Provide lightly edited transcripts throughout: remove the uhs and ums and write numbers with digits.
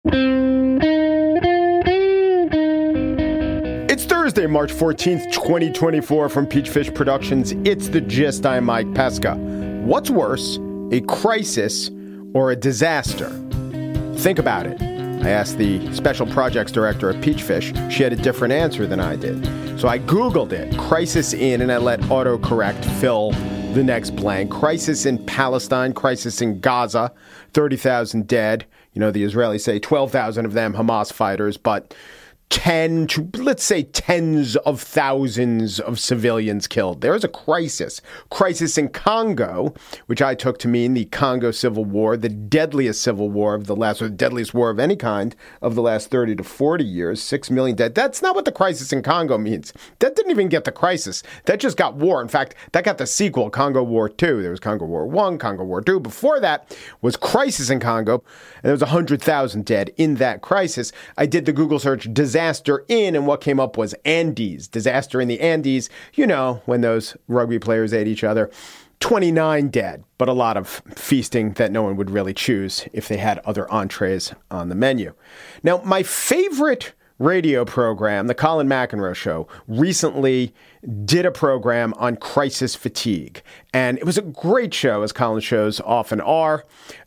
It's Thursday, March 14th, 2024 from Peachfish Productions. It's The Gist. I'm Mike Pesca. What's worse, a crisis or a disaster? Think about it. I asked the special projects director of Peachfish. She had a different answer than I did. So I Googled it, crisis in, and I let autocorrect fill the next blank. Crisis in Palestine, crisis in Gaza, 30,000 dead. You know, the Israelis say 12,000 of them Hamas fighters, but 10 to, let's say, tens of thousands of civilians killed. There is a crisis. Crisis in Congo, which I took to mean the Congo Civil War, the deadliest civil war of the last, or the deadliest war of any kind of the last 30 to 40 years, 6 million dead. That's not what the crisis in Congo means. That didn't even get the crisis. That just got war. In fact, that got the sequel, Congo War II. There was Congo War I, Congo War II. Before that was crisis in Congo, and there was 100,000 dead in that crisis. I did the Google search disaster in, and what came up was Andes. Disaster in the Andes. You know, when those rugby players ate each other. 29 dead, but a lot of feasting that no one would really choose if they had other entrees on the menu. Now, my favorite radio program, the Colin McEnroe Show, recently did a program on crisis fatigue. And it was a great show, as Colin's shows often are.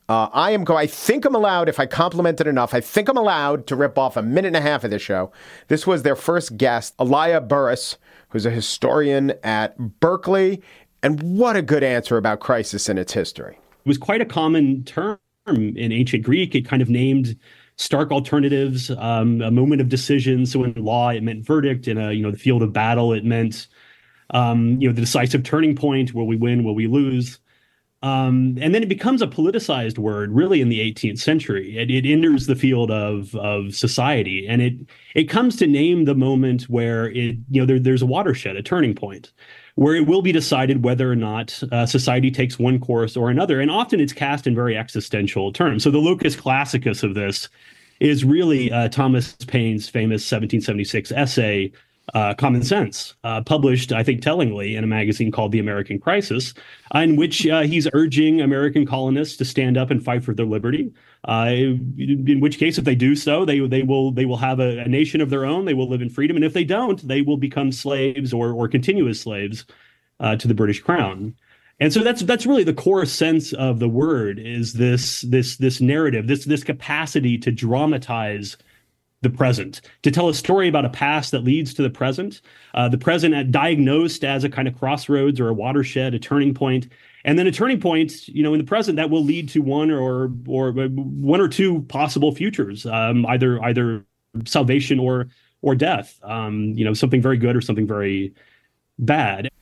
I think I'm allowed, if I compliment it enough, I think I'm allowed to rip off a minute and a half of this show. This was their first guest, Aliyah Burris, who's a historian at Berkeley. And what a good answer about crisis and its history. It was quite a common term in ancient Greek. It kind of named stark alternatives, a moment of decision. So in law, it meant verdict. In the field of battle, it meant, the decisive turning point. Will we win? Will we lose? And then it becomes a politicized word, really, in the 18th century. It enters the field of society, and it comes to name the moment where there's a watershed, a turning point, where it will be decided whether or not society takes one course or another. And often it's cast in very existential terms. So the locus classicus of this is really Thomas Paine's famous 1776 essay, Common Sense, published, I think, tellingly in a magazine called The American Crisis, in which he's urging American colonists to stand up and fight for their liberty. In which case, if they do so, they will have a nation of their own. They will live in freedom, and if they don't, they will become slaves or continue as slaves to the British Crown. And so that's really the core sense of the word, is this narrative, this capacity to dramatize the present, to tell a story about a past that leads to the present diagnosed as a kind of crossroads or a watershed, a turning point, and then a turning point, in the present that will lead to one or two possible futures, either salvation or death, something very good or something very bad.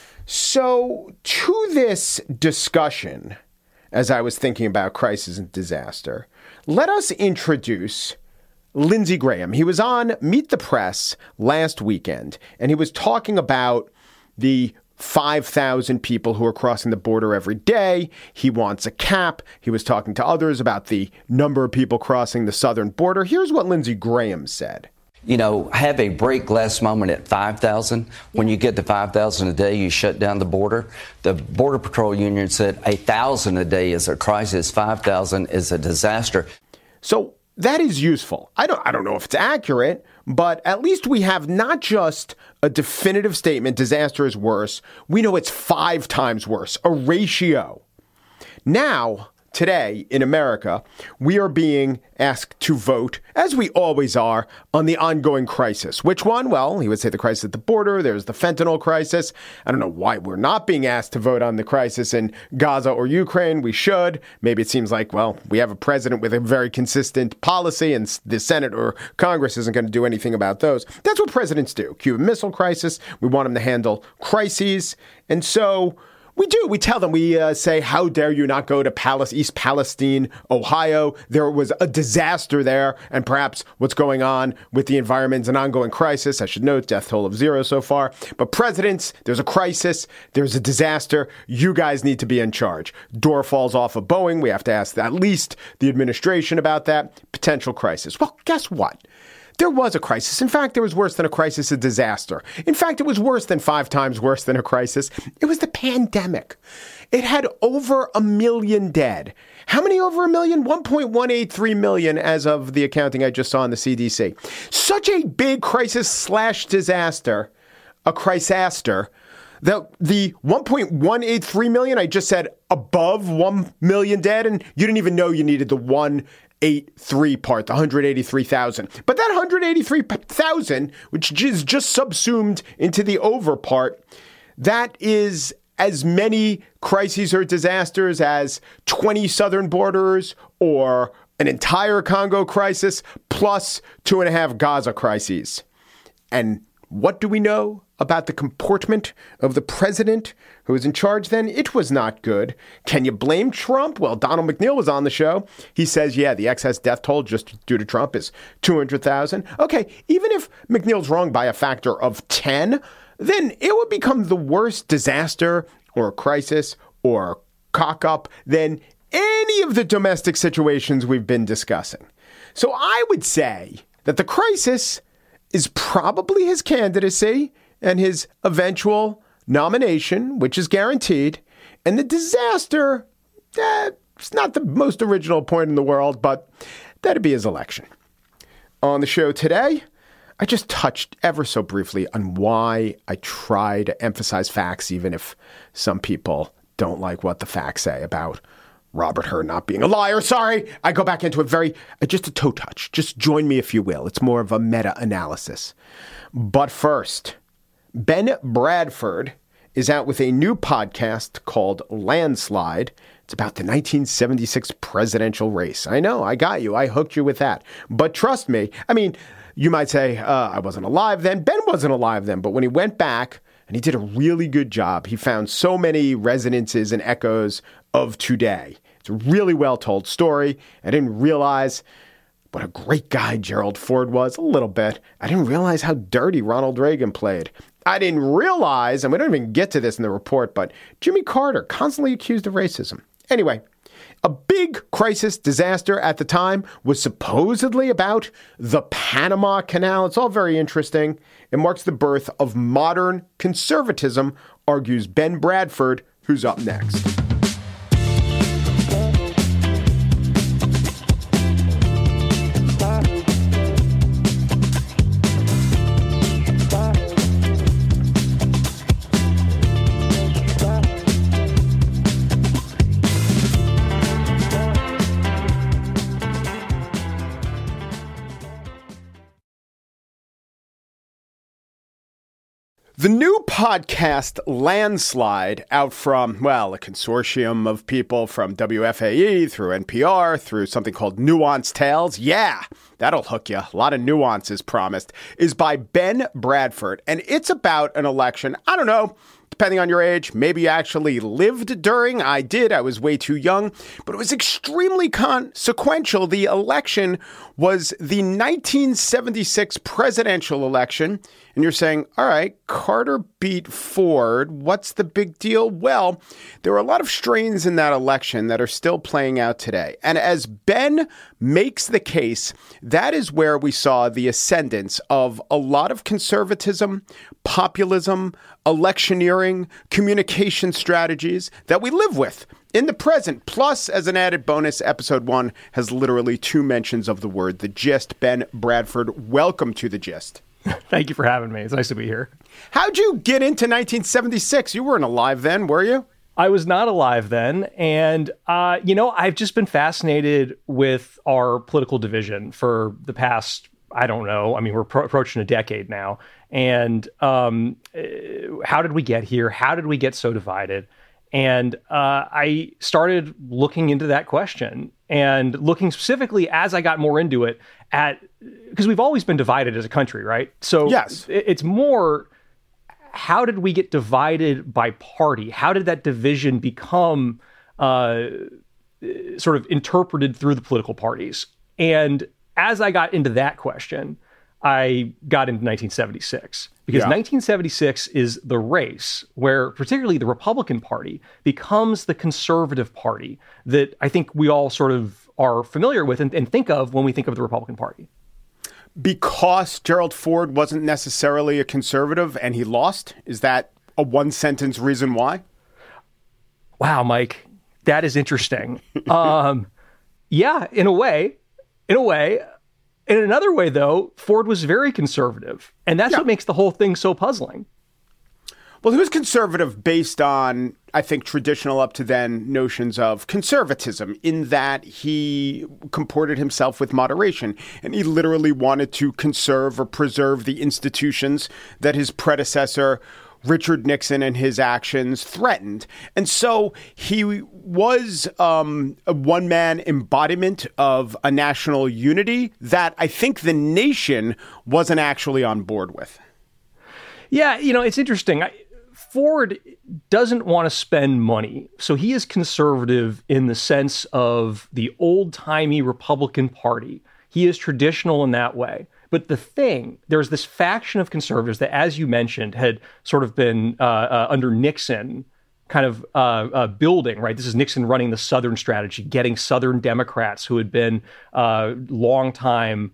So to this discussion, as I was thinking about crisis and disaster, let us introduce Lindsey Graham. He was on Meet the Press last weekend, and he was talking about the 5,000 people who are crossing the border every day. He wants a cap. He was talking to others about the number of people crossing the southern border. Here's what Lindsey Graham said. Have a break glass moment at 5,000. When you get to 5,000 a day, you shut down the border. The Border Patrol Union said 1,000 a day is a crisis. 5,000 is a disaster. So that is useful. I don't know if it's accurate, but at least we have not just a definitive statement, disaster is worse. We know it's 5 times worse, a ratio. Now, today in America, we are being asked to vote, as we always are, on the ongoing crisis. Which one? Well, he would say the crisis at the border. There's the fentanyl crisis. I don't know why we're not being asked to vote on the crisis in Gaza or Ukraine. We should. Maybe it seems like, well, we have a president with a very consistent policy and the Senate or Congress isn't going to do anything about those. That's what presidents do. Cuban Missile Crisis. We want them to handle crises. And so we do. We tell them, we say, how dare you not go to East Palestine, Ohio? There was a disaster there. And perhaps what's going on with the environment is an ongoing crisis. I should note, death toll of 0 so far. But presidents, there's a crisis. There's a disaster. You guys need to be in charge. Door falls off of Boeing. We have to ask at least the administration about that potential crisis. Well, guess what? There was a crisis. In fact, it was worse than a crisis, a disaster. In fact, it was worse than 5 times worse than a crisis. It was the pandemic. It had over 1 million dead. How many over 1 million? 1.183 million as of the accounting I just saw in the CDC. Such a big crisis/disaster, a crisaster, that the 1.183 million, I just said above 1 million dead, and you didn't even know you needed the 183 part, the 183,000. But that 183,000, which is just subsumed into the over part, that is as many crises or disasters as 20 southern borders or an entire Congo crisis plus 2.5 Gaza crises. And what do we know about the comportment of the president who was in charge then? It was not good. Can you blame Trump? Well, Donald McNeil was on the show. He says, yeah, the excess death toll just due to Trump is 200,000. Okay, even if McNeil's wrong by a factor of 10, then it would become the worst disaster or crisis or cock up than any of the domestic situations we've been discussing. So I would say that the crisis is probably his candidacy and his eventual nomination, which is guaranteed. And the disaster, it's not the most original point in the world, but that'd be his election. On the show today, I just touched ever so briefly on why I try to emphasize facts, even if some people don't like what the facts say about Robert Hur not being a liar. Sorry, I go back into it just a toe touch. Just join me if you will. It's more of a meta-analysis. But first, Ben Bradford is out with a new podcast called Landslide. It's about the 1976 presidential race. I know, I got you. I hooked you with that. But trust me, I mean, you might say, I wasn't alive then. Ben wasn't alive then. But when he went back, and he did a really good job, he found so many resonances and echoes of today. It's a really well-told story. I didn't realize what a great guy Gerald Ford was, a little bit. I didn't realize how dirty Ronald Reagan played. I didn't realize, and we don't even get to this in the report, but Jimmy Carter, constantly accused of racism. Anyway, a big crisis disaster at the time was supposedly about the Panama Canal. It's all very interesting. It marks the birth of modern conservatism, argues Ben Bradford, who's up next. The new podcast Landslide, out from, well, a consortium of people from WFAE through NPR through something called Nuanced Tales. Yeah, that'll hook you. A lot of nuances promised, is by Ben Bradford. And it's about an election. I don't know, depending on your age, maybe you actually lived during. I did. I was way too young, but it was extremely consequential. The election was the 1976 presidential election. And you're saying, all right, Carter beat Ford. What's the big deal? Well, there were a lot of strains in that election that are still playing out today. And as Ben makes the case, that is where we saw the ascendance of a lot of conservatism, populism, electioneering, communication strategies that we live with in the present. Plus, as an added bonus, episode 1 has literally 2 mentions of the word The Gist. Ben Bradford, welcome to The Gist. Thank you for having me. It's nice to be here. How'd you get into 1976? You weren't alive then, were you? I was not alive then. And, I've just been fascinated with our political division for the past, I don't know. I mean, we're approaching a decade now. And how did we get here? How did we get so divided? And I started looking into that question and looking specifically as I got more into it because we've always been divided as a country, right? So yes. It's more, how did we get divided by party? How did that division become sort of interpreted through the political parties? And as I got into that question, I got into 1976 because 1976 is the race where particularly the Republican Party becomes the conservative party that I think we all sort of are familiar with and think of when we think of the Republican Party. because Gerald Ford wasn't necessarily a conservative and he lost? Is that a one-sentence reason why? Wow, Mike, that is interesting. Yeah, in a way. In another way, though, Ford was very conservative, and that's what makes the whole thing so puzzling. Well, he was conservative based on, I think, traditional up to then notions of conservatism, in that he comported himself with moderation. And he literally wanted to conserve or preserve the institutions that his predecessor, Richard Nixon, and his actions threatened. And so he was a one-man embodiment of a national unity that I think the nation wasn't actually on board with. Yeah, it's interesting. Ford doesn't want to spend money. So he is conservative in the sense of the old-timey Republican Party. He is traditional in that way. But there's this faction of conservatives that, as you mentioned, had sort of been under Nixon kind of building, right? This is Nixon running the Southern strategy, getting Southern Democrats who had been longtime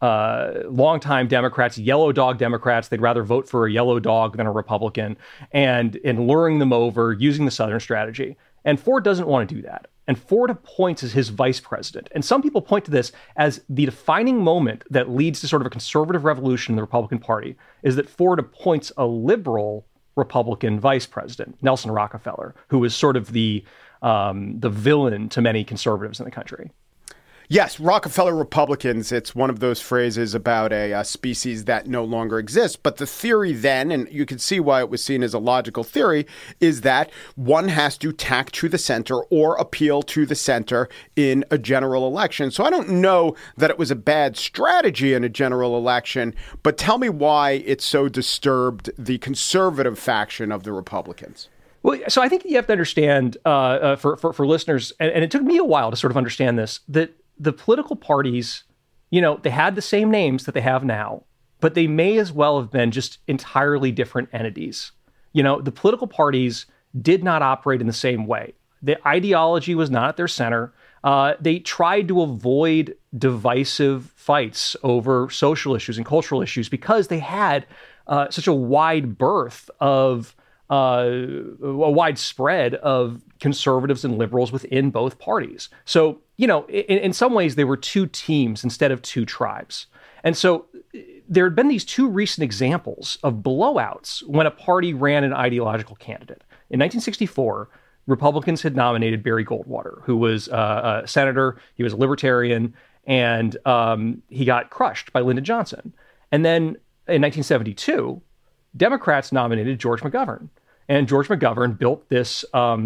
Democrats, yellow dog Democrats. They'd rather vote for a yellow dog than a Republican, and luring them over using the Southern strategy. And Ford doesn't want to do that. And Ford appoints as his vice president. And some people point to this as the defining moment that leads to sort of a conservative revolution in the Republican Party, is that Ford appoints a liberal Republican vice president, Nelson Rockefeller, who was sort of the villain to many conservatives in the country. Yes, Rockefeller Republicans, it's one of those phrases about a species that no longer exists. But the theory then, and you can see why it was seen as a logical theory, is that one has to tack to the center or appeal to the center in a general election. So I don't know that it was a bad strategy in a general election, but tell me why it so disturbed the conservative faction of the Republicans. Well, so I think you have to understand, for listeners, and it took me a while to sort of understand this, that the political parties, they had the same names that they have now, but they may as well have been just entirely different entities. The political parties did not operate in the same way. The ideology was not at their center. They tried to avoid divisive fights over social issues and cultural issues because they had such a wide berth of a wide spread of conservatives and liberals within both parties. So, in some ways, they were two teams instead of two tribes. And so there had been these two recent examples of blowouts when a party ran an ideological candidate. In 1964, Republicans had nominated Barry Goldwater, who was a senator. He was a libertarian, and he got crushed by Lyndon Johnson. And then in 1972, Democrats nominated George McGovern. And George McGovern built this,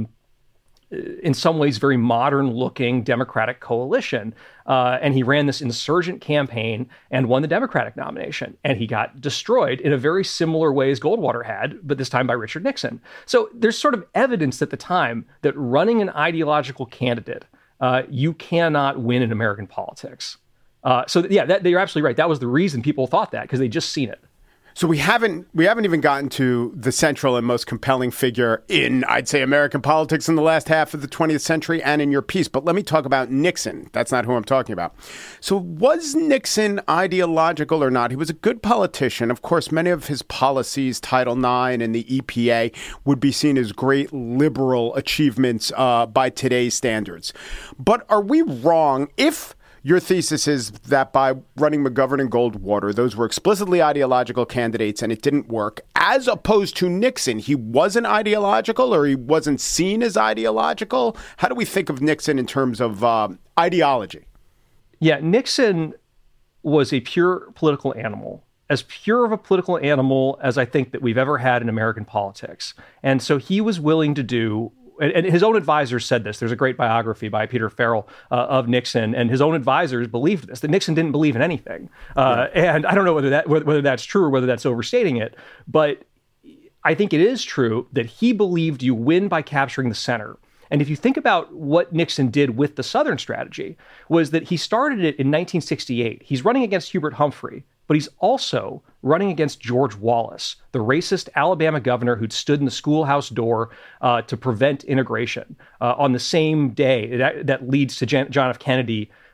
in some ways, very modern-looking Democratic coalition. And he ran this insurgent campaign and won the Democratic nomination. And he got destroyed in a very similar way as Goldwater had, but this time by Richard Nixon. So there's sort of evidence at the time that running an ideological candidate, you cannot win in American politics. You're absolutely right. That was the reason people thought that, because they'd just seen it. So we haven't even gotten to the central and most compelling figure in, I'd say, American politics in the last half of the 20th century and in your piece. But let me talk about Nixon. That's not who I'm talking about. So was Nixon ideological or not? He was a good politician. Of course, many of his policies, Title IX and the EPA, would be seen as great liberal achievements by today's standards. But are we wrong if your thesis is that by running McGovern and Goldwater, those were explicitly ideological candidates and it didn't work, as opposed to Nixon? He wasn't ideological, or he wasn't seen as ideological? How do we think of Nixon in terms of ideology? Yeah, Nixon was a pure political animal, as pure of a political animal as I think that we've ever had in American politics. And so he was willing to do, and his own advisors said this. There's a great biography by Peter Farrell of Nixon, and his own advisors believed this, that Nixon didn't believe in anything. And I don't know whether that's true or whether that's overstating it, but I think it is true that he believed you win by capturing the center. And if you think about what Nixon did with the Southern strategy, was that he started it in 1968. He's running against Hubert Humphrey, but he's also running against George Wallace, the racist Alabama governor who'd stood in the schoolhouse door to prevent integration on the same day that leads to John F. Kennedy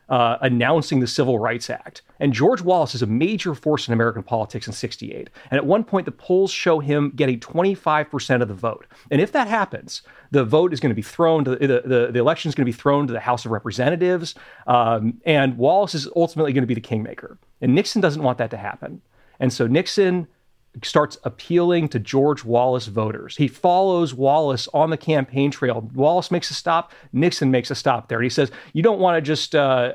announcing the Civil Rights Act. And George Wallace is a major force in American politics in 1968. And at one point, the polls show him getting 25% of the vote. And if that happens, the vote is going to be thrown to the election is going to be thrown to the House of Representatives, and Wallace is ultimately going to be the kingmaker. And Nixon doesn't want that to happen. And so Nixon starts appealing to George Wallace voters. He follows Wallace on the campaign trail. Wallace makes a stop. Nixon makes a stop there. And he says, you don't want to just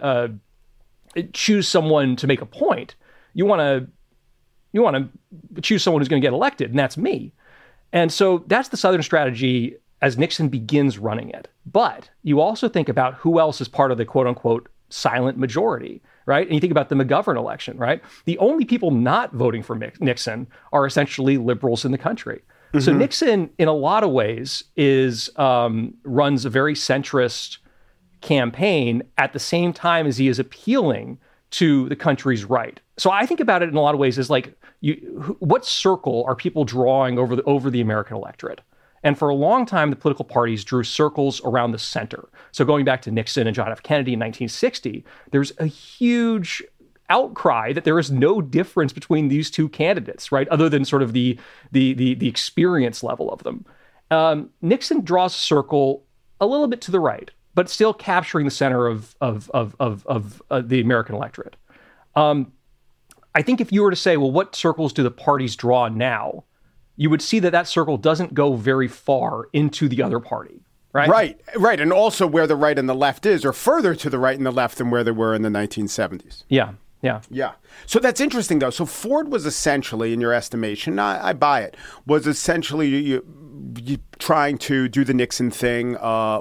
choose someone to make a point. You want to choose someone who's going to get elected, and that's me. And so that's the Southern strategy as Nixon begins running it. But you also think about who else is part of the quote unquote silent majority, right? And you think about the McGovern election, right? The only people not voting for Nixon are essentially liberals in the country. Mm-hmm. So Nixon, in a lot of ways, runs a very centrist campaign at the same time as he is appealing to the country's right. So I think about it in a lot of ways as like, what circle are people drawing over the American electorate? And for a long time, the political parties drew circles around the center. So going back to Nixon and John F. Kennedy in 1960, there's a huge outcry that there is no difference between these two candidates, right? Other than sort of the experience level of them. Nixon draws a circle a little bit to the right, but still capturing the center of the American electorate. I think if you were to say, well, what circles do the parties draw now? You would see that circle doesn't go very far into the other party, right? Right. And also where the right and the left is, or further to the right and the left than where they were in the 1970s. Yeah. So that's interesting, though. So Ford was essentially, in your estimation, I buy it, was essentially trying to do the Nixon thing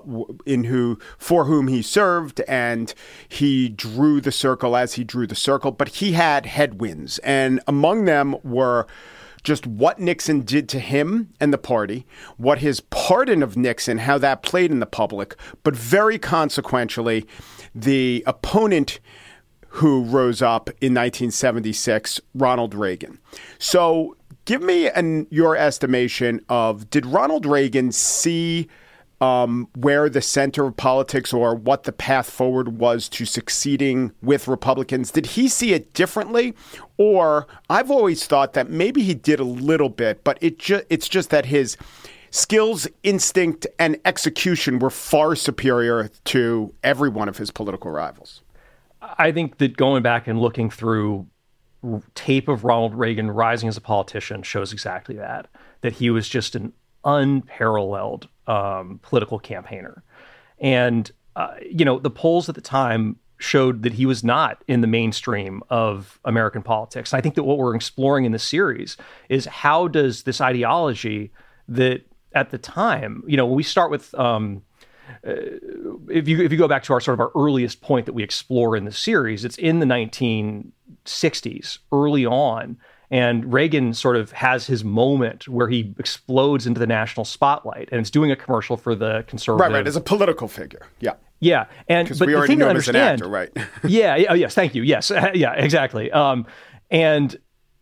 for whom he served, and he drew the circle as he drew the circle. But he had headwinds, and among them were just what Nixon did to him and the party, what his pardon of Nixon, how that played in the public, but very consequentially, the opponent who rose up in 1976, Ronald Reagan. So give me your estimation of, did Ronald Reagan see where the center of politics or what the path forward was to succeeding with Republicans? Did he see it differently? Or I've always thought that maybe he did a little bit, but it's just that his skills, instinct, and execution were far superior to every one of his political rivals. I think that going back and looking through tape of Ronald Reagan rising as a politician shows exactly that he was just an unparalleled political campaigner. And, the polls at the time showed that he was not in the mainstream of American politics. And I think that what we're exploring in this series is how does this ideology that at the time, when we start with, if you go back to our earliest point that we explore in the series, it's in the 1960s, early on. And Reagan sort of has his moment where he explodes into the national spotlight, and it's doing a commercial for the conservative. Right, as a political figure. Yeah. Yeah. Because we already know him as an actor, right? Yes, thank you. Yes. Yeah, exactly. And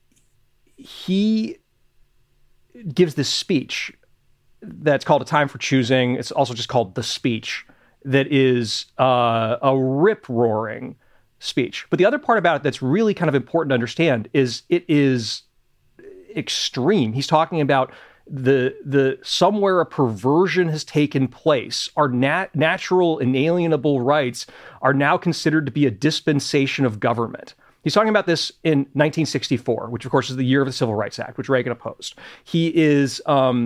he gives this speech that's called A Time for Choosing. It's also just called The Speech, that is a rip-roaring speech. But the other part about it that's really kind of important to understand is it is extreme. He's talking about the somewhere a perversion has taken place. Our natural inalienable rights are now considered to be a dispensation of government. He's talking about this in 1964, which of course is the year of the Civil Rights Act, which Reagan opposed. He is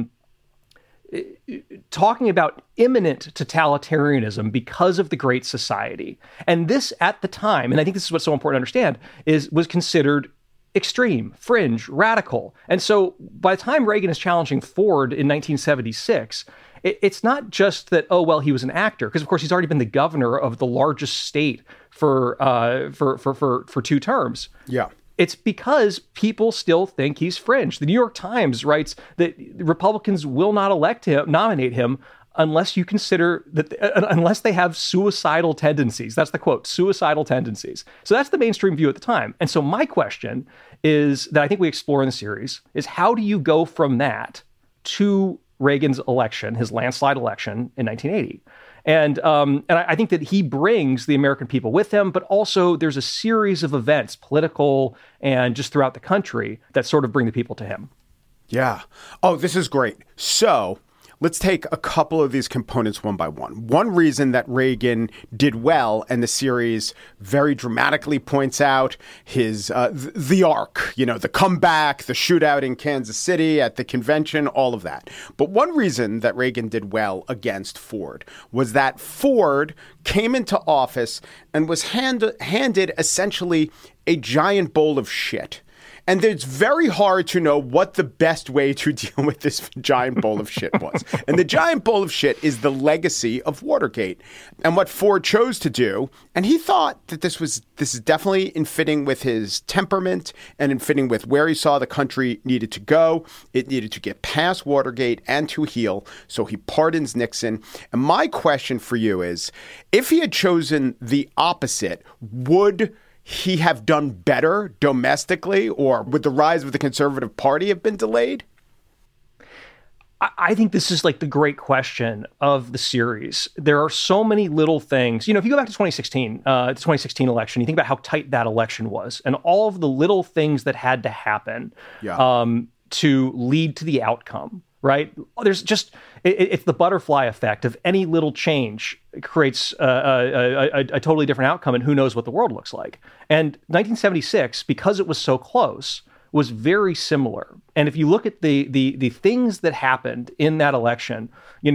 talking about imminent totalitarianism because of the Great Society. And this at the time, and I think this is what's so important to understand, was considered extreme, fringe, radical. And so by the time Reagan is challenging Ford in 1976, it's not just that, he was an actor, because of course he's already been the governor of the largest state for 2 terms. Yeah. It's because people still think he's fringe. The New York Times writes that Republicans will not nominate him unless you consider that, unless they have suicidal tendencies. That's the quote, suicidal tendencies. So that's the mainstream view at the time. And so my question is, that I think we explore in the series, is how do you go from that to Reagan's election, his landslide election in 1980? And I think that he brings the American people with him, but also there's a series of events, political and just throughout the country, that sort of bring the people to him. Yeah. Oh, this is great. So let's take a couple of these components one by one. One reason that Reagan did well, and the series very dramatically points out his the arc, the comeback, the shootout in Kansas City at the convention, all of that. But one reason that Reagan did well against Ford was that Ford came into office and was handed essentially a giant bowl of shit. And it's very hard to know what the best way to deal with this giant bowl of shit was. And the giant bowl of shit is the legacy of Watergate. And what Ford chose to do, and he thought that this is definitely in fitting with his temperament and in fitting with where he saw the country needed to go. It needed to get past Watergate and to heal. So he pardons Nixon. And my question for you is, if he had chosen the opposite, would he have done better domestically, or would the rise of the Conservative Party have been delayed? I think this is like the great question of the series. There are so many little things. If you go back to 2016, the 2016 election, you think about how tight that election was and all of the little things that had to happen to lead to the outcome, right? There's just, it's the butterfly effect of any little change creates a totally different outcome, and who knows what the world looks like. And 1976, because it was so close, was very similar. And if you look at the things that happened in that election,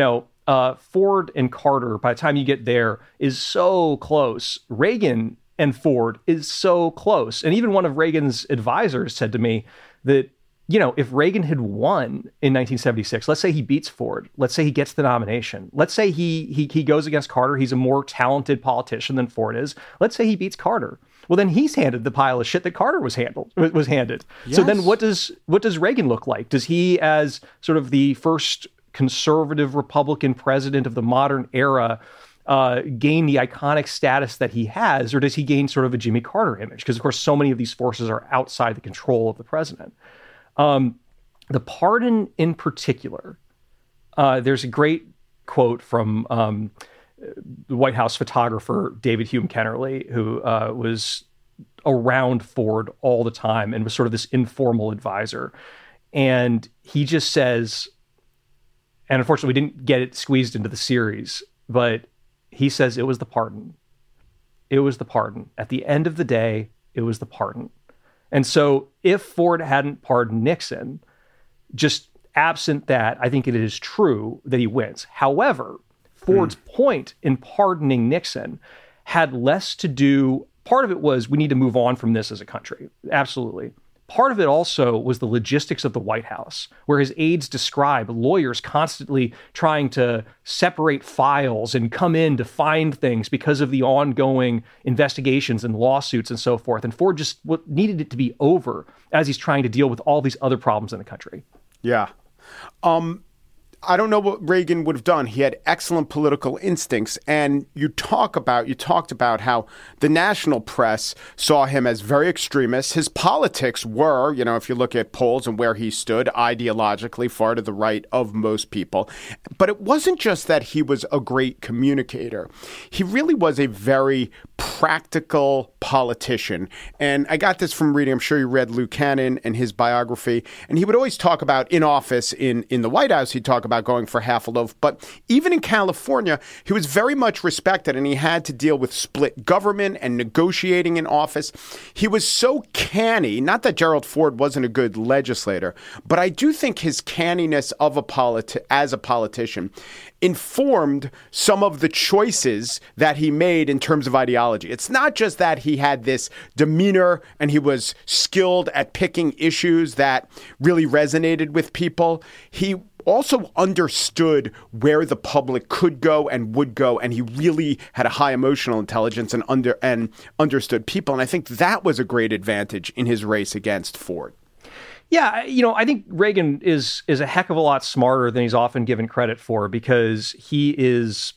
Ford and Carter, by the time you get there, is so close. Reagan and Ford is so close. And even one of Reagan's advisors said to me that, if Reagan had won in 1976, let's say he beats Ford, let's say he gets the nomination, let's say he goes against Carter, he's a more talented politician than Ford is, let's say he beats Carter. Well, then he's handed the pile of shit that Carter was handed. Yes. So then what does Reagan look like? Does he, as sort of the first conservative Republican president of the modern era, gain the iconic status that he has, or does he gain sort of a Jimmy Carter image? Because, of course, so many of these forces are outside the control of the president. The pardon in particular, there's a great quote from the White House photographer David Hume Kennerly, who was around Ford all the time and was sort of this informal advisor. And he just says, and unfortunately we didn't get it squeezed into the series, but he says it was the pardon. It was the pardon. At the end of the day, it was the pardon. And so if Ford hadn't pardoned Nixon, just absent that, I think it is true that he wins. However, Ford's point in pardoning Nixon had less to do, part of it was we need to move on from this as a country. Absolutely. Part of it also was the logistics of the White House, where his aides describe lawyers constantly trying to separate files and come in to find things because of the ongoing investigations and lawsuits and so forth. And Ford just needed it to be over as he's trying to deal with all these other problems in the country. Yeah. I don't know what Reagan would have done. He had excellent political instincts. And you talked about how the national press saw him as very extremist. His politics were, if you look at polls and where he stood ideologically, far to the right of most people. But it wasn't just that he was a great communicator. He really was a very practical politician. And I got this from reading, I'm sure you read Lou Cannon and his biography. And he would always talk about in office in the White House, he'd talk about going for half a loaf. But even in California, he was very much respected, and he had to deal with split government and negotiating in office. He was so canny, not that Gerald Ford wasn't a good legislator, but I do think his canniness of as a politician informed some of the choices that he made in terms of ideology. It's not just that he had this demeanor and he was skilled at picking issues that really resonated with people. He also understood where the public could go and would go, and he really had a high emotional intelligence and understood people. And I think that was a great advantage in his race against Ford. Yeah, I think Reagan is a heck of a lot smarter than he's often given credit for, because he is,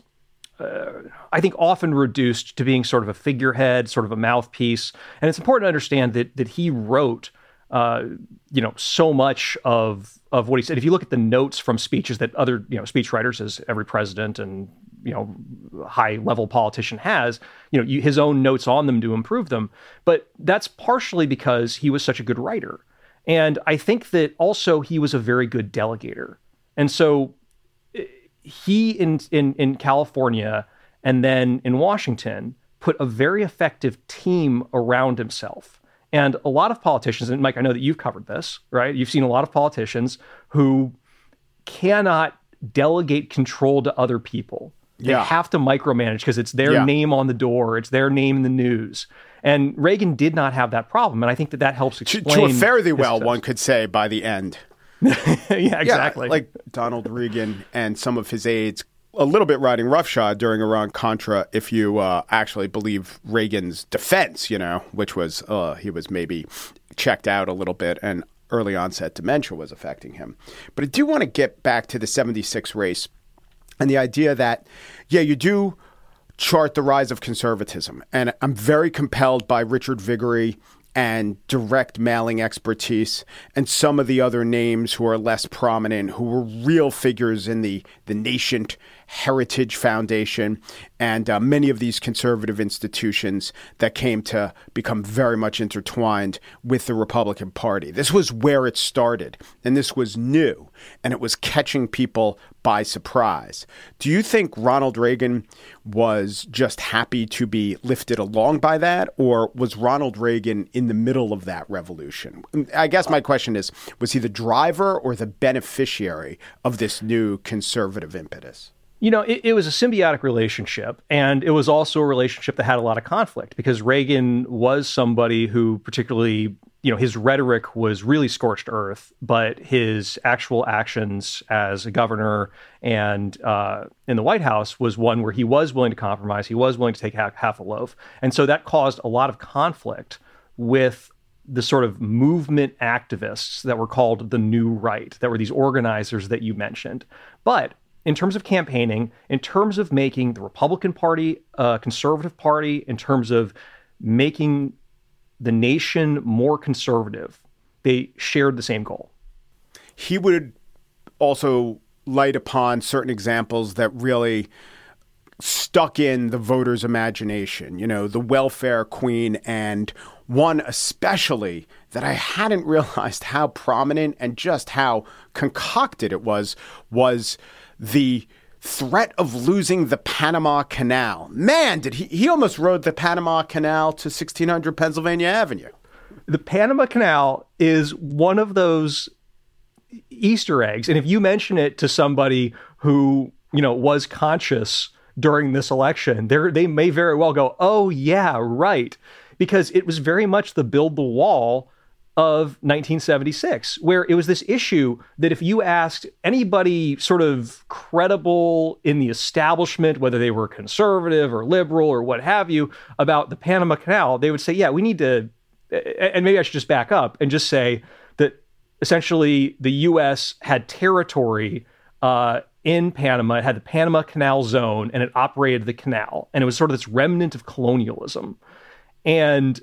I think, often reduced to being sort of a figurehead, sort of a mouthpiece. And it's important to understand that he wrote, so much of what he said. If you look at the notes from speeches that other, speechwriters, as every president and high level politician has, his own notes on them to improve them. But that's partially because he was such a good writer. And I think that also he was a very good delegator. And so he in California and then in Washington put a very effective team around himself. And a lot of politicians, and Mike, I know that you've covered this, right? You've seen a lot of politicians who cannot delegate control to other people. They have to micromanage because it's their name on the door. It's their name in the news. And Reagan did not have that problem. And I think that helps explain. To a fairly well, one could say, by the end. Yeah, exactly. Like Donald Reagan and some of his aides a little bit riding roughshod during Iran-Contra, if you actually believe Reagan's defense, which was he was maybe checked out a little bit and early onset dementia was affecting him. But I do want to get back to the 76 race and the idea that, you do chart the rise of conservatism. And I'm very compelled by Richard Viguerie and direct mailing expertise and some of the other names who are less prominent, who were real figures in the nascent Heritage Foundation and many of these conservative institutions that came to become very much intertwined with the Republican Party. This was where it started, and this was new, and it was catching people by surprise. Do you think Ronald Reagan was just happy to be lifted along by that, or was Ronald Reagan in the middle of that revolution? I guess my question is, was he the driver or the beneficiary of this new conservative impetus? It was a symbiotic relationship, and it was also a relationship that had a lot of conflict because Reagan was somebody who particularly, his rhetoric was really scorched earth, but his actual actions as a governor and in the White House was one where he was willing to compromise. He was willing to take half a loaf. And so that caused a lot of conflict with the sort of movement activists that were called the New Right, that were these organizers that you mentioned. But in terms of campaigning, in terms of making the Republican Party a conservative party, in terms of making the nation more conservative, they shared the same goal. He would also light upon certain examples that really stuck in the voters' imagination, the welfare queen, and one especially that I hadn't realized how prominent and just how concocted it was the threat of losing the Panama Canal. Man, did he almost rode the Panama Canal to 1600 Pennsylvania Avenue. The Panama Canal is one of those Easter eggs. And if you mention it to somebody who, was conscious during this election, they may very well go, oh, yeah, right. Because it was very much the build the wall of 1976, where it was this issue that if you asked anybody sort of credible in the establishment, whether they were conservative or liberal or what have you, about the Panama Canal, they would say, yeah, we need to, and maybe I should just back up and just say that essentially the U.S. had territory in Panama. It had the Panama Canal Zone, and it operated the canal. And it was sort of this remnant of colonialism. And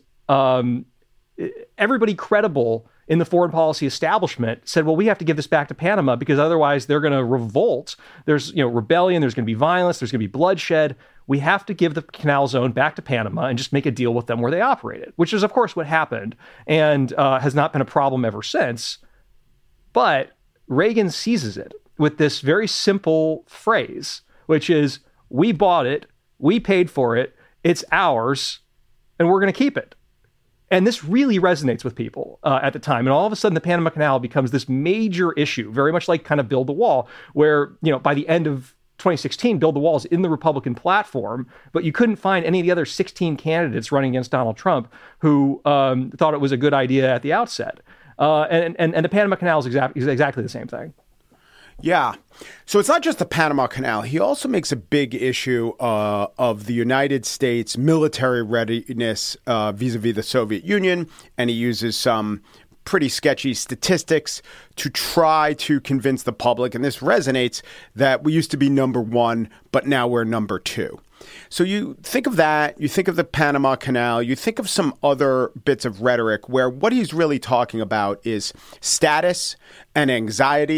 everybody credible in the foreign policy establishment said, well, we have to give this back to Panama because otherwise they're going to revolt. There's, rebellion. There's going to be violence. There's going to be bloodshed. We have to give the canal zone back to Panama and just make a deal with them where they operated, which is, of course, what happened and has not been a problem ever since. But Reagan seizes it with this very simple phrase, which is, we bought it, we paid for it, it's ours, and we're going to keep it. And this really resonates with people at the time. And all of a sudden, the Panama Canal becomes this major issue, very much like kind of Build the Wall, where, by the end of 2016, Build the Wall is in the Republican platform, but you couldn't find any of the other 16 candidates running against Donald Trump who thought it was a good idea at the outset. And the Panama Canal is exactly the same thing. Yeah. So it's not just the Panama Canal. He also makes a big issue of the United States military readiness vis-a-vis the Soviet Union, and he uses some pretty sketchy statistics to try to convince the public, and this resonates, that we used to be number one, but now we're number two. So you think of that, you think of the Panama Canal, you think of some other bits of rhetoric where what he's really talking about is status and anxiety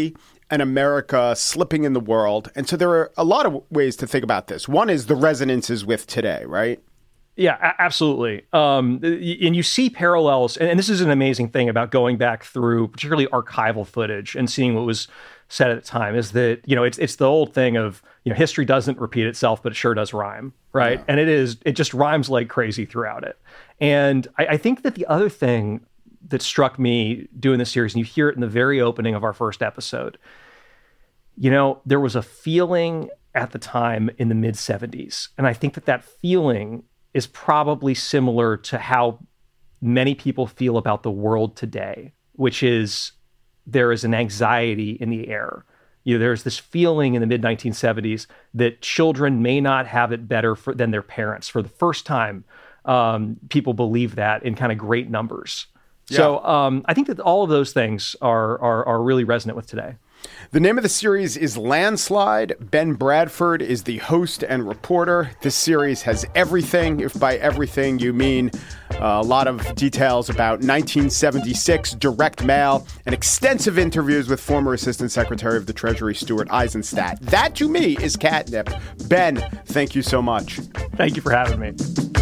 and America slipping in the world. And so there are a lot of ways to think about this. One is the resonances with today, right? Yeah, absolutely. And you see parallels, and this is an amazing thing about going back through particularly archival footage and seeing what was said at the time, is that, it's the old thing of, history doesn't repeat itself, but it sure does rhyme, right? Yeah. And it just rhymes like crazy throughout it. And I think that the other thing that struck me doing this series, and you hear it in the very opening of our first episode, there was a feeling at the time in the mid-'70s. And I think that feeling is probably similar to how many people feel about the world today, which is there is an anxiety in the air. There's this feeling in the mid-1970s that children may not have it better than their parents. For the first time, people believe that in kind of great numbers. Yeah. So I think that all of those things are really resonant with today. The name of the series is Landslide. Ben Bradford is the host and reporter. This series has everything, if by everything you mean a lot of details about 1976 direct mail and extensive interviews with former Assistant Secretary of the Treasury Stuart Eizenstat. That, to me, is catnip. Ben, thank you so much. Thank you for having me.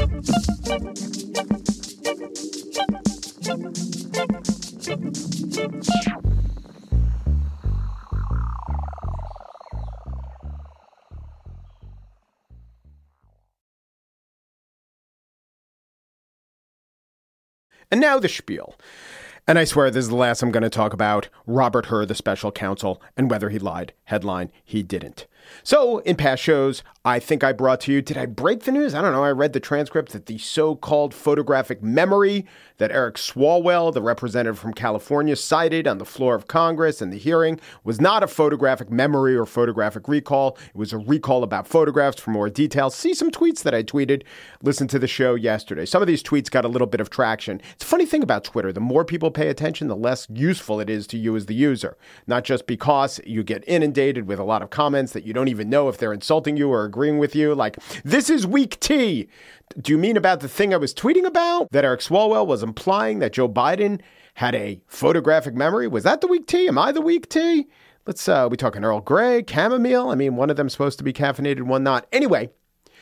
And now the spiel. And I swear this is the last I'm going to talk about Robert Hur, the special counsel, and whether he lied. Headline, he didn't. So, in past shows, I think I brought to you, did I break the news? I don't know. I read the transcript that the so-called photographic memory that Eric Swalwell, the representative from California, cited on the floor of Congress in the hearing was not a photographic memory or photographic recall. It was a recall about photographs. For more details, see some tweets that I tweeted. Listen to the show yesterday. Some of these tweets got a little bit of traction. It's a funny thing about Twitter. The more people pay attention, the less useful it is to you as the user. Not just because you get inundated with a lot of comments that you don't even know if they're insulting you or agreeing with you. Like, this is weak tea. Do you mean about the thing I was tweeting about? That Eric Swalwell was implying that Joe Biden had a photographic memory? Was that the weak tea? Am I the weak tea? We talking Earl Grey, chamomile? I mean, one of them's supposed to be caffeinated, one not. Anyway,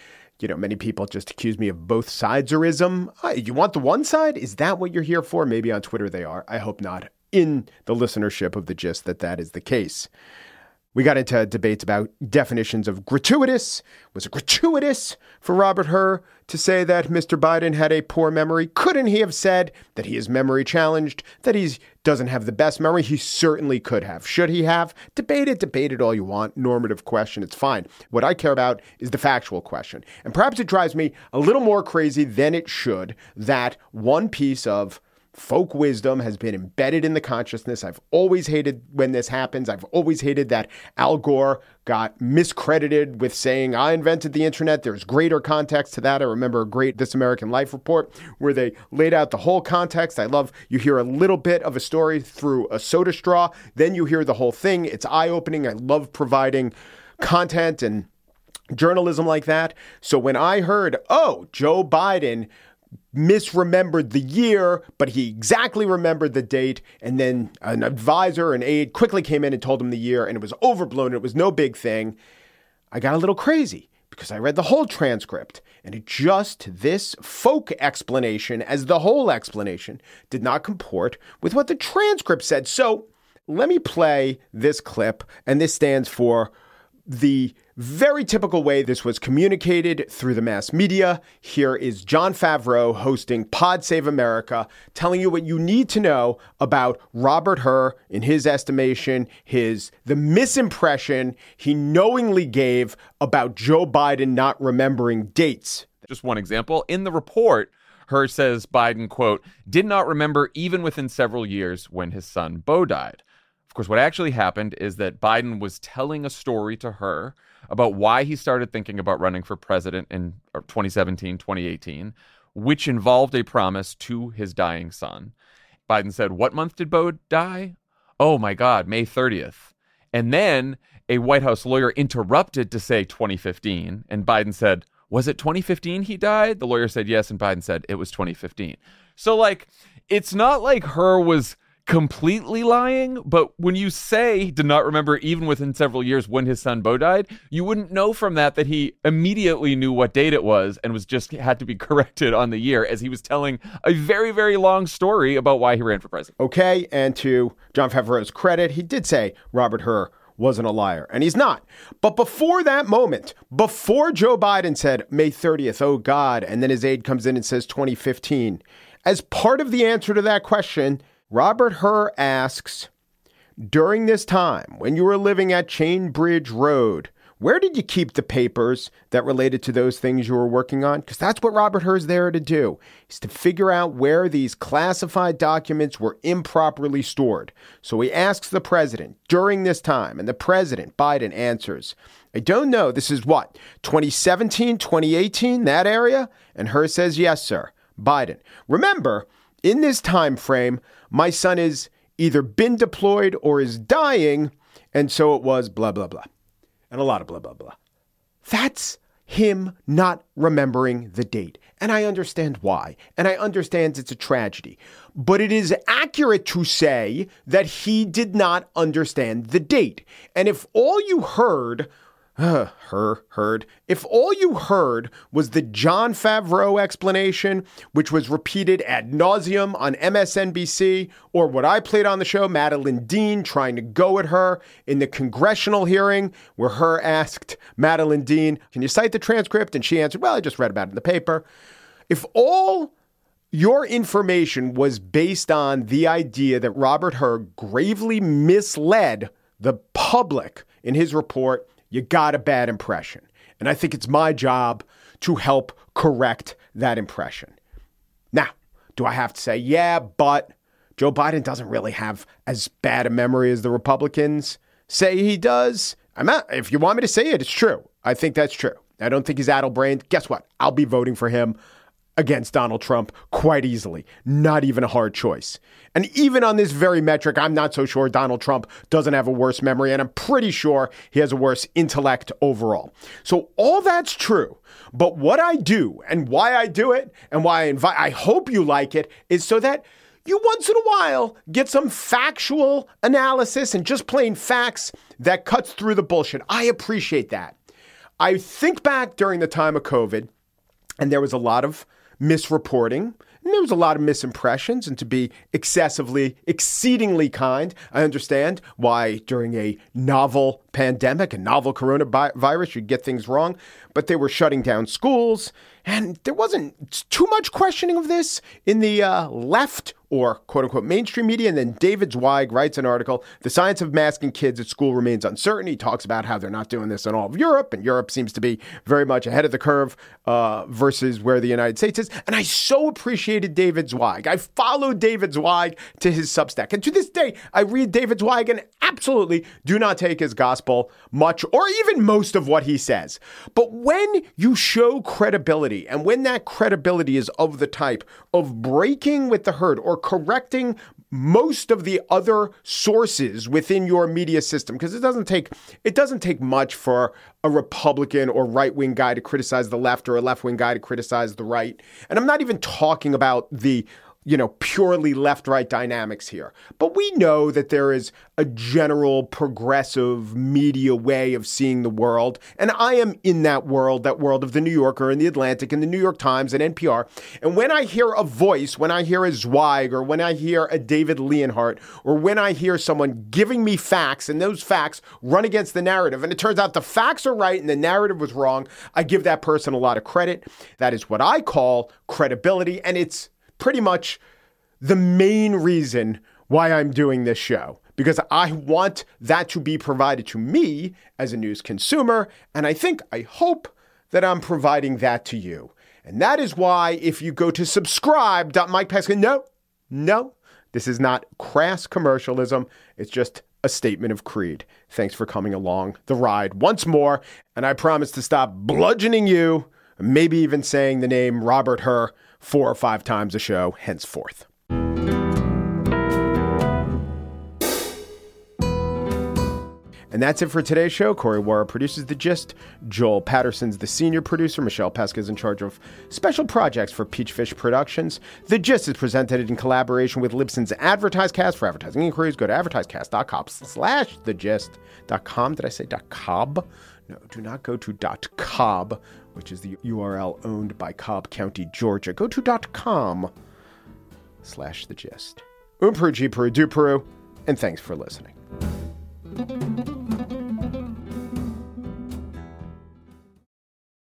many people just accuse me of both sideserism. You want the one side? Is that what you're here for? Maybe on Twitter they are. I hope not. In the listenership of The Gist, that is the case. We got into debates about definitions of gratuitous. Was it gratuitous for Robert Hur to say that Mr. Biden had a poor memory? Couldn't he have said that he is memory challenged, that he doesn't have the best memory? He certainly could have. Should he have? Debate it all you want. Normative question. It's fine. What I care about is the factual question. And perhaps it drives me a little more crazy than it should that one piece of folk wisdom has been embedded in the consciousness. I've always hated when this happens. I've always hated that Al Gore got miscredited with saying, I invented the internet. There's greater context to that. I remember a great This American Life report where they laid out the whole context. I love you hear a little bit of a story through a soda straw. Then you hear the whole thing. It's eye-opening. I love providing content and journalism like that. So when I heard, Joe Biden misremembered the year, but he exactly remembered the date. And then an advisor, an aide quickly came in and told him the year, and it was overblown. It was no big thing. I got a little crazy because I read the whole transcript, and this folk explanation as the whole explanation did not comport with what the transcript said. So let me play this clip, and this stands for the very typical way this was communicated through the mass media. Here is Jon Favreau hosting Pod Save America, telling you what you need to know about Robert Hur, in his estimation, the misimpression he knowingly gave about Joe Biden not remembering dates. Just one example. In the report, Hur says Biden, quote, did not remember even within several years when his son Beau died. Of course, what actually happened is that Biden was telling a story to Hur about why he started thinking about running for president in 2017, 2018, which involved a promise to his dying son. Biden said, what month did Beau die? Oh, my God, May 30th. And then a White House lawyer interrupted to say 2015. And Biden said, was it 2015 he died? The lawyer said yes. And Biden said it was 2015. So, it's not like Hur was completely lying, but when you say he did not remember even within several years when his son Beau died, you wouldn't know from that he immediately knew what date it was and was just had to be corrected on the year, as he was telling a very, very long story about why he ran for president. Okay, and to Jon Favreau's credit, he did say Robert Hur wasn't a liar, and he's not. But before that moment, before Joe Biden said May 30th, oh God, and then his aide comes in and says 2015, as part of the answer to that question, Robert Hur asks, during this time, when you were living at Chain Bridge Road, where did you keep the papers that related to those things you were working on? Because that's what Robert Hur's there to do, is to figure out where these classified documents were improperly stored. So he asks the president during this time, and the president, Biden, answers, I don't know. This is what, 2017, 2018, that area? And Hur says, yes, sir. Biden, remember, in this time frame, my son is either been deployed or is dying, and so it was blah, blah, blah. And a lot of blah, blah, blah. That's him not remembering the date. And I understand why. And I understand it's a tragedy. But it is accurate to say that he did not understand the date. And if all you heard... If all you heard was the Jon Favreau explanation, which was repeated ad nauseum on MSNBC, or what I played on the show, Madeline Dean trying to go at her in the congressional hearing where Hur asked Madeline Dean, can you cite the transcript? And she answered, well, I just read about it in the paper. If all your information was based on the idea that Robert Hur gravely misled the public in his report, you got a bad impression. And I think it's my job to help correct that impression. Now, do I have to say, yeah, but Joe Biden doesn't really have as bad a memory as the Republicans say he does? If you want me to say it, it's true. I think that's true. I don't think he's addle-brained. Guess what? I'll be voting for him against Donald Trump quite easily. Not even a hard choice. And even on this very metric, I'm not so sure Donald Trump doesn't have a worse memory, and I'm pretty sure he has a worse intellect overall. So all that's true. But what I do and why I do it and why I hope you like it is so that you once in a while get some factual analysis and just plain facts that cuts through the bullshit. I appreciate that. I think back during the time of COVID, and there was a lot of misreporting, and there was a lot of misimpressions, and to be exceedingly kind, I understand why during a novel pandemic, a novel coronavirus, you'd get things wrong, but they were shutting down schools, and there wasn't too much questioning of this in the left or quote unquote mainstream media. And then David Zweig writes an article, The Science of Masking Kids at School Remains Uncertain. He talks about how they're not doing this in all of Europe, and Europe seems to be very much ahead of the curve versus where the United States is. And I so appreciated David Zweig. I followed David Zweig to his Substack. And to this day, I read David Zweig and absolutely do not take his gospel much or even most of what he says. But when you show credibility, and when that credibility is of the type of breaking with the herd or correcting most of the other sources within your media system, because it doesn't take much for a Republican or right-wing guy to criticize the left or a left-wing guy to criticize the right. And I'm not even talking about the purely left-right dynamics here. But we know that there is a general progressive media way of seeing the world. And I am in that world of the New Yorker and the Atlantic and the New York Times and NPR. And when I hear a voice, when I hear a Zweig or when I hear a David Leonhardt or when I hear someone giving me facts and those facts run against the narrative and it turns out the facts are right and the narrative was wrong, I give that person a lot of credit. That is what I call credibility. And it's pretty much the main reason why I'm doing this show, because I want that to be provided to me as a news consumer. And I hope that I'm providing that to you. And that is why if you go to subscribe.mikepesca, no, this is not crass commercialism. It's just a statement of creed. Thanks for coming along the ride once more. And I promise to stop bludgeoning you, maybe even saying the name Robert Hur 4 or 5 times a show henceforth. And that's it for today's show. Corey Wara produces The Gist. Joel Patterson's the senior producer. Michelle Pesca is in charge of special projects for Peachfish Productions. The Gist is presented in collaboration with Libsyn's AdvertiseCast. For advertising inquiries, go to advertisecast.com/thegist.com. Did I say .cob? No, do not go to .cob, which is the URL owned by Cobb County, Georgia. Go to .com/thegist. Peru, G Peru, do Peru, and thanks for listening.